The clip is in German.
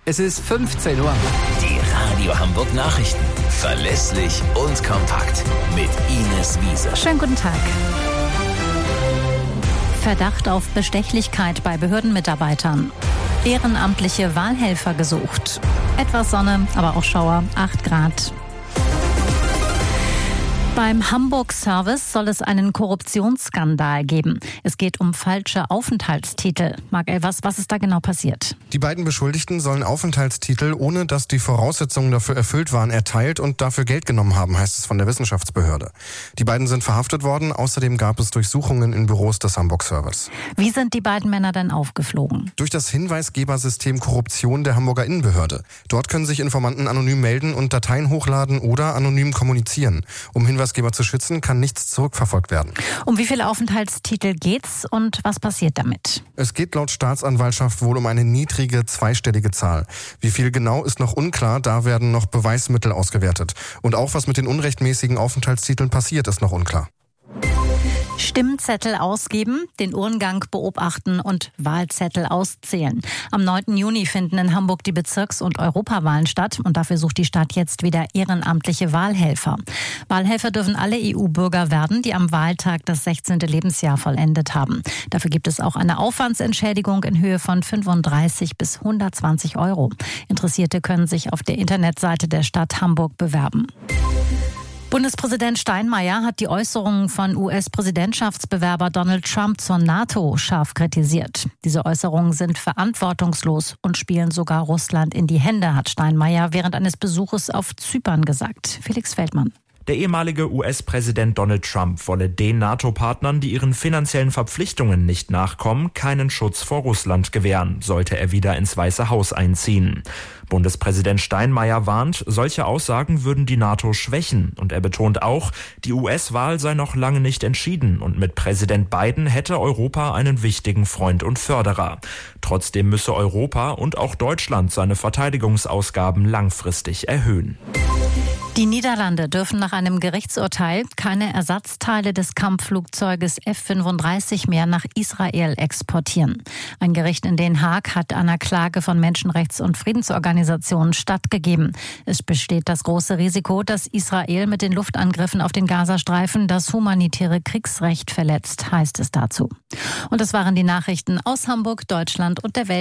Es ist 15 Uhr. Die Radio Hamburg Nachrichten. Verlässlich und kompakt. Mit Ines Wiese. Schönen guten Tag. Verdacht auf Bestechlichkeit bei Behördenmitarbeitern. Ehrenamtliche Wahlhelfer gesucht. Etwas Sonne, aber auch Schauer, 8 Grad. Beim Hamburg-Service soll es einen Korruptionsskandal geben. Es geht um falsche Aufenthaltstitel. Marc Elvers, was ist da genau passiert? Die beiden Beschuldigten sollen Aufenthaltstitel, ohne dass die Voraussetzungen dafür erfüllt waren, erteilt und dafür Geld genommen haben, heißt es von der Wissenschaftsbehörde. Die beiden sind verhaftet worden. Außerdem gab es Durchsuchungen in Büros des Hamburg-Service. Wie sind die beiden Männer denn aufgeflogen? Durch das Hinweisgebersystem Korruption der Hamburger Innenbehörde. Dort können sich Informanten anonym melden und Dateien hochladen oder anonym kommunizieren. Um Hinweisgeber zu schützen, kann nichts zurückverfolgt werden. Um wie viele Aufenthaltstitel geht's und was passiert damit? Es geht laut Staatsanwaltschaft wohl um eine niedrige zweistellige Zahl. Wie viel genau ist noch unklar, da werden noch Beweismittel ausgewertet. Und auch was mit den unrechtmäßigen Aufenthaltstiteln passiert, ist noch unklar. Stimmzettel ausgeben, den Urngang beobachten und Wahlzettel auszählen. Am 9. Juni finden in Hamburg die Bezirks- und Europawahlen statt und dafür sucht die Stadt jetzt wieder ehrenamtliche Wahlhelfer. Wahlhelfer dürfen alle EU-Bürger werden, die am Wahltag das 16. Lebensjahr vollendet haben. Dafür gibt es auch eine Aufwandsentschädigung in Höhe von 35 bis 120 Euro. Interessierte können sich auf der Internetseite der Stadt Hamburg bewerben. Bundespräsident Steinmeier hat die Äußerungen von US-Präsidentschaftsbewerber Donald Trump zur NATO scharf kritisiert. Diese Äußerungen sind verantwortungslos und spielen sogar Russland in die Hände, hat Steinmeier während eines Besuches auf Zypern gesagt. Felix Feldmann. Der ehemalige US-Präsident Donald Trump wolle den NATO-Partnern, die ihren finanziellen Verpflichtungen nicht nachkommen, keinen Schutz vor Russland gewähren, sollte er wieder ins Weiße Haus einziehen. Bundespräsident Steinmeier warnt, solche Aussagen würden die NATO schwächen. Und er betont auch, die US-Wahl sei noch lange nicht entschieden und mit Präsident Biden hätte Europa einen wichtigen Freund und Förderer. Trotzdem müsse Europa und auch Deutschland seine Verteidigungsausgaben langfristig erhöhen. Die Niederlande dürfen nach einem Gerichtsurteil keine Ersatzteile des Kampfflugzeuges F-35 mehr nach Israel exportieren. Ein Gericht in Den Haag hat einer Klage von Menschenrechts- und Friedensorganisationen stattgegeben. Es besteht das große Risiko, dass Israel mit den Luftangriffen auf den Gazastreifen das humanitäre Kriegsrecht verletzt, heißt es dazu. Und das waren die Nachrichten aus Hamburg, Deutschland und der Welt.